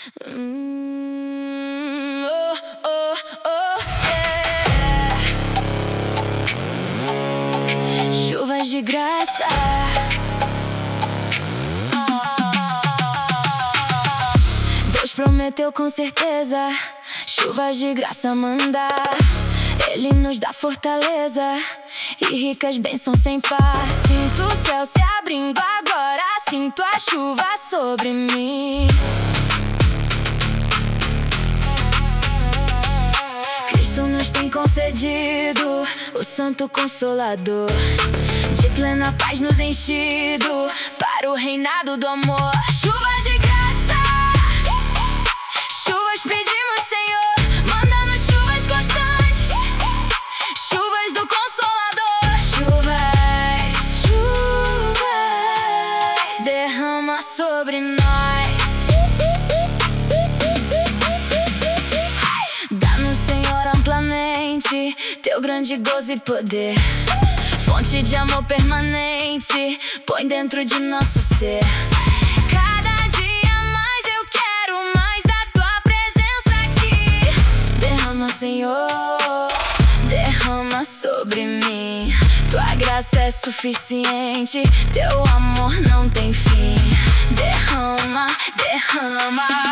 Oh, oh, oh, yeah. Chuvas de graça. Deus prometeu com certeza chuvas de graça mandar. Ele nos dá fortaleza e ricas bênçãos sem par. Sinto o céu se abrindo agora, sinto a chuva sobre mim. Cristo nos tem concedido o Santo Consolador, de plena paz nos enchido para o reinado do amor. Chuvas de graça, chuvas pedimos, Senhor, manda-nos chuvas constantes, chuvas do Consolador. Chuvas, chuvas, derrama sobre nós. Dá-nos, Senhor, amplamente teu grande gozo e poder, fonte de amor permanente, põe dentro de nosso ser. Cada dia mais eu quero mais da tua presença aqui. Derrama, Senhor, derrama sobre mim. Tua graça é suficiente, teu amor não tem fim. Derrama, derrama.